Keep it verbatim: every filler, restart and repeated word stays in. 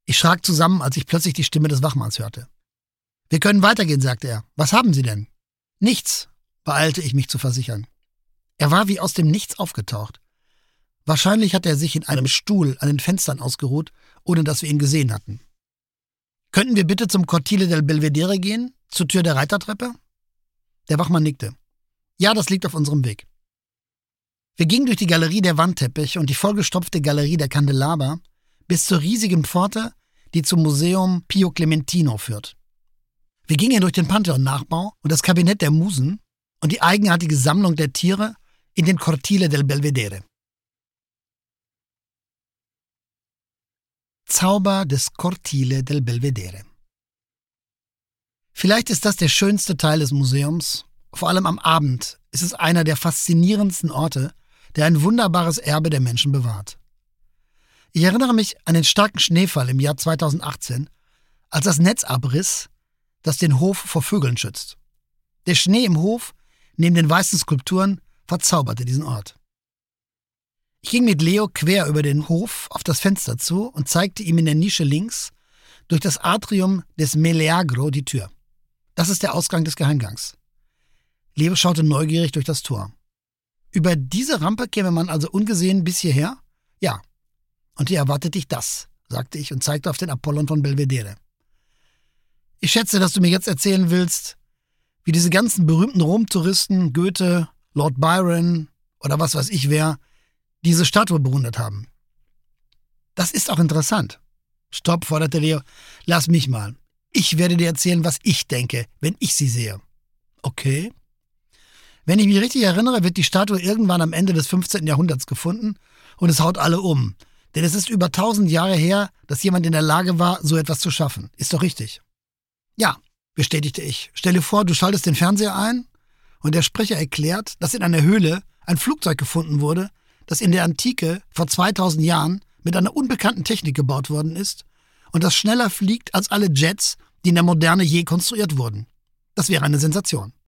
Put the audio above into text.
Ich schrak zusammen, als ich plötzlich die Stimme des Wachmanns hörte. »Wir können weitergehen«, sagte er. »Was haben Sie denn?« »Nichts«, beeilte ich mich zu versichern. Er war wie aus dem Nichts aufgetaucht. Wahrscheinlich hatte er sich in einem Stuhl an den Fenstern ausgeruht, ohne dass wir ihn gesehen hatten. »Könnten wir bitte zum Cortile del Belvedere gehen, zur Tür der Reitertreppe?« Der Wachmann nickte. »Ja, das liegt auf unserem Weg.« Wir gingen durch die Galerie der Wandteppiche und die vollgestopfte Galerie der Kandelaber bis zur riesigen Pforte, die zum Museum Pio Clementino führt. Wir gingen durch den Pantheon-Nachbau und das Kabinett der Musen und die eigenartige Sammlung der Tiere in den Cortile del Belvedere. Zauber des Cortile del Belvedere. Vielleicht ist das der schönste Teil des Museums. Vor allem am Abend ist es einer der faszinierendsten Orte, der ein wunderbares Erbe der Menschen bewahrt. Ich erinnere mich an den starken Schneefall im Jahr zweitausendachtzehn, als das Netz abriss, das den Hof vor Vögeln schützt. Der Schnee im Hof, neben den weißen Skulpturen, verzauberte diesen Ort. Ich ging mit Leo quer über den Hof auf das Fenster zu und zeigte ihm in der Nische links durch das Atrium des Meleagro die Tür. Das ist der Ausgang des Geheimgangs. Leo schaute neugierig durch das Tor. Über diese Rampe käme man also ungesehen bis hierher? Ja. Und hier erwartet dich das, sagte ich und zeigte auf den Apollon von Belvedere. Ich schätze, dass du mir jetzt erzählen willst, wie diese ganzen berühmten Rom-Touristen, Goethe, Lord Byron oder was weiß ich wer, diese Statue bewundert haben. Das ist auch interessant. Stopp, forderte Leo. Lass mich mal. Ich werde dir erzählen, was ich denke, wenn ich sie sehe. Okay. Wenn ich mich richtig erinnere, wird die Statue irgendwann am Ende des fünfzehnten Jahrhunderts gefunden und es haut alle um. Denn es ist über tausend Jahre her, dass jemand in der Lage war, so etwas zu schaffen. Ist doch richtig? Ja, bestätigte ich. Stell dir vor, du schaltest den Fernseher ein und der Sprecher erklärt, dass in einer Höhle ein Flugzeug gefunden wurde, das in der Antike vor zweitausend Jahren mit einer unbekannten Technik gebaut worden ist und das schneller fliegt als alle Jets, die in der Moderne je konstruiert wurden. Das wäre eine Sensation.